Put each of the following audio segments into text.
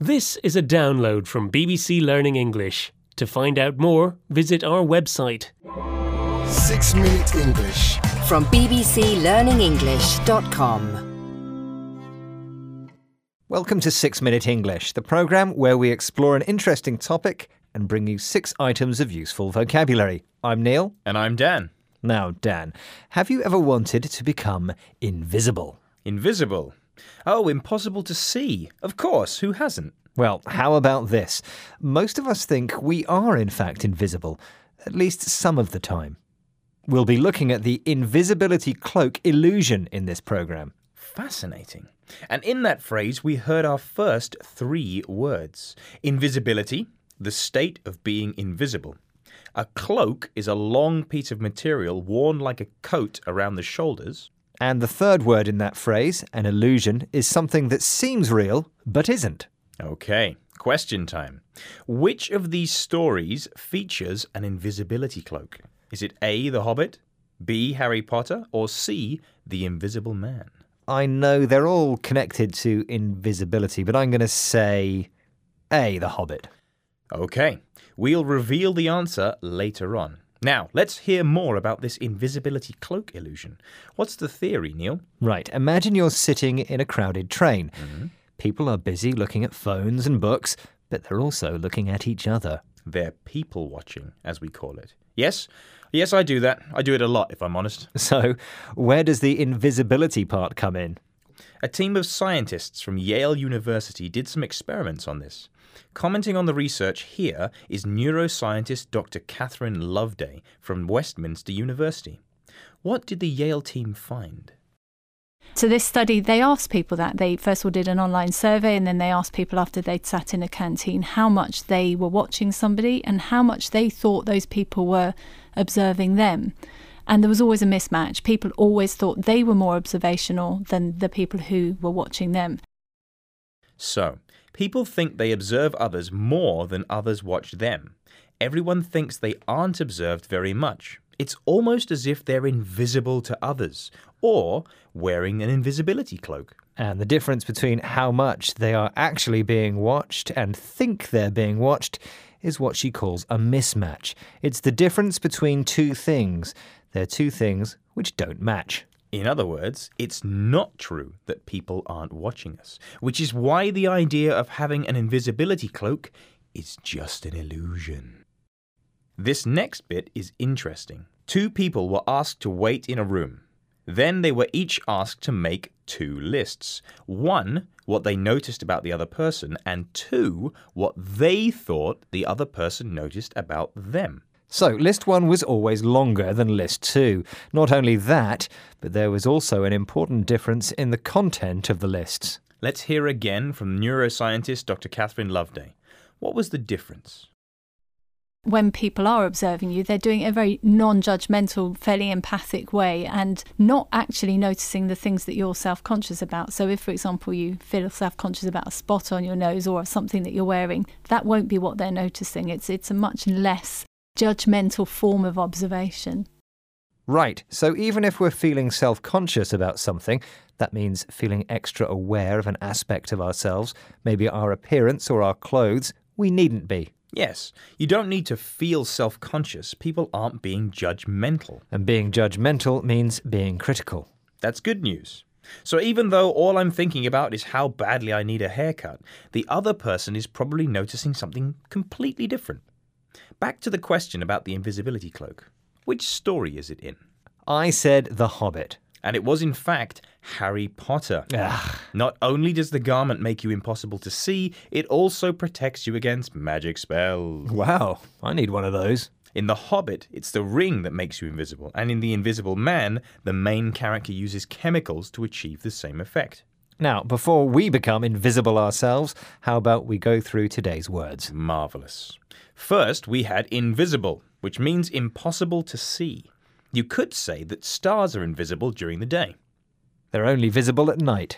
This is a download from BBC Learning English. To find out more, visit our website. 6 Minute English. From bbclearningenglish.com. Welcome to 6 Minute English, the programme where we explore an interesting topic and bring you 6 items of useful vocabulary. I'm Neil. And I'm Dan. Now, Dan, have you ever wanted to become invisible? Invisible? Oh, impossible to see. Of course, who hasn't? Well, how about this? Most of us think we are in fact invisible, at least some of the time. We'll be looking at the invisibility cloak illusion in this programme. Fascinating. And in that phrase, we heard our first 3 words. Invisibility, the state of being invisible. A cloak is a long piece of material worn like a coat around the shoulders. And the third word in that phrase, an illusion, is something that seems real but isn't. Okay, question time. Which of these stories features an invisibility cloak? Is it A, The Hobbit, B, Harry Potter, or C, The Invisible Man? I know they're all connected to invisibility, but I'm going to say A, The Hobbit. Okay, we'll reveal the answer later on. Now, let's hear more about this invisibility cloak illusion. What's the theory, Neil? Right, imagine you're sitting in a crowded train. People are busy looking at phones and books, but they're also looking at each other. They're people watching, as we call it. Yes, I do that. I do it a lot, if I'm honest. So, where does the invisibility part come in? A team of scientists from Yale University did some experiments on this. Commenting on the research here is neuroscientist Dr. Catherine Loveday from Westminster University. What did the Yale team find? So this study, they asked people that. They first of all did an online survey, and then they asked people after they'd sat in a canteen how much they were watching somebody and how much they thought those people were observing them. And there was always a mismatch. People always thought they were more observational than the people who were watching them. So, people think they observe others more than others watch them. Everyone thinks they aren't observed very much. It's almost as if they're invisible to others, or wearing an invisibility cloak. And the difference between how much they are actually being watched and think they're being watched is what she calls a mismatch. It's the difference between two things. They're two things which don't match. In other words, it's not true that people aren't watching us, which is why the idea of having an invisibility cloak is just an illusion. This next bit is interesting. 2 people were asked to wait in a room. Then they were each asked to make 2 lists. 1, what they noticed about the other person, and 2, what they thought the other person noticed about them. So, list 1 was always longer than list 2. Not only that, but there was also an important difference in the content of the lists. Let's hear again from neuroscientist Dr. Catherine Loveday. What was the difference? When people are observing you, they're doing it in a very non-judgmental, fairly empathic way and not actually noticing the things that you're self-conscious about. So if, for example, you feel self-conscious about a spot on your nose or something that you're wearing, that won't be what they're noticing. It's a much less judgmental form of observation. Right, so even if we're feeling self-conscious about something, that means feeling extra aware of an aspect of ourselves, maybe our appearance or our clothes, we needn't be. Yes, you don't need to feel self-conscious. People aren't being judgmental. And being judgmental means being critical. That's good news. So even though all I'm thinking about is how badly I need a haircut, the other person is probably noticing something completely different. Back to the question about the invisibility cloak. Which story is it in? I said The Hobbit. And it was in fact Harry Potter. Not only does the garment make you impossible to see, it also protects you against magic spells. Wow, I need one of those. In The Hobbit, it's the ring that makes you invisible, and in The Invisible Man, the main character uses chemicals to achieve the same effect. Now, before we become invisible ourselves, how about we go through today's words? Marvellous. First, we had invisible, which means impossible to see. You could say that stars are invisible during the day. They're only visible at night.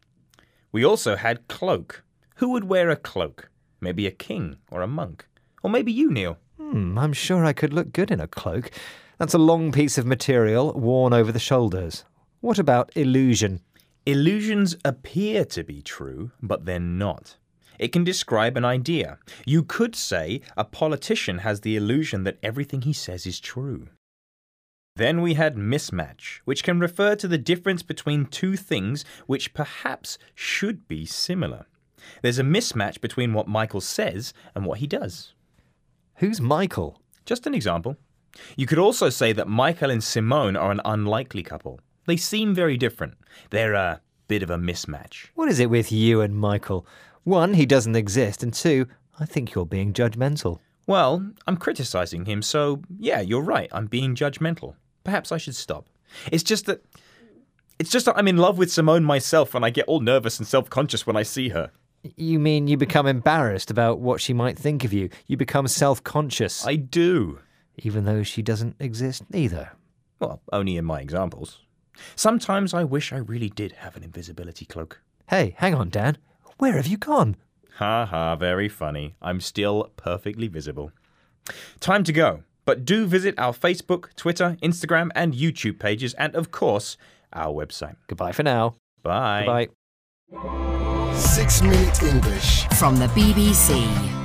We also had cloak. Who would wear a cloak? Maybe a king or a monk. Or maybe you, Neil. I'm sure I could look good in a cloak. That's a long piece of material worn over the shoulders. What about illusion? Illusions appear to be true, but they're not. It can describe an idea. You could say a politician has the illusion that everything he says is true. Then we had mismatch, which can refer to the difference between two things which perhaps should be similar. There's a mismatch between what Michael says and what he does. Who's Michael? Just an example. You could also say that Michael and Simone are an unlikely couple. They seem very different. They're a bit of a mismatch. What is it with you and Michael? One, he doesn't exist, and two, I think you're being judgmental. Well, I'm criticizing him, so yeah, you're right, I'm being judgmental. Perhaps I should stop. It's just that I'm in love with Simone myself and I get all nervous and self-conscious when I see her. You mean you become embarrassed about what she might think of you? You become self-conscious. I do. Even though she doesn't exist either. Well, only in my examples. Sometimes I wish I really did have an invisibility cloak. Hey, hang on, Dan. Where have you gone? Ha ha, very funny. I'm still perfectly visible. Time to go. But do visit our Facebook, Twitter, Instagram and YouTube pages and, of course, our website. Goodbye for now. Bye. Goodbye. 6 Minute English. From the BBC.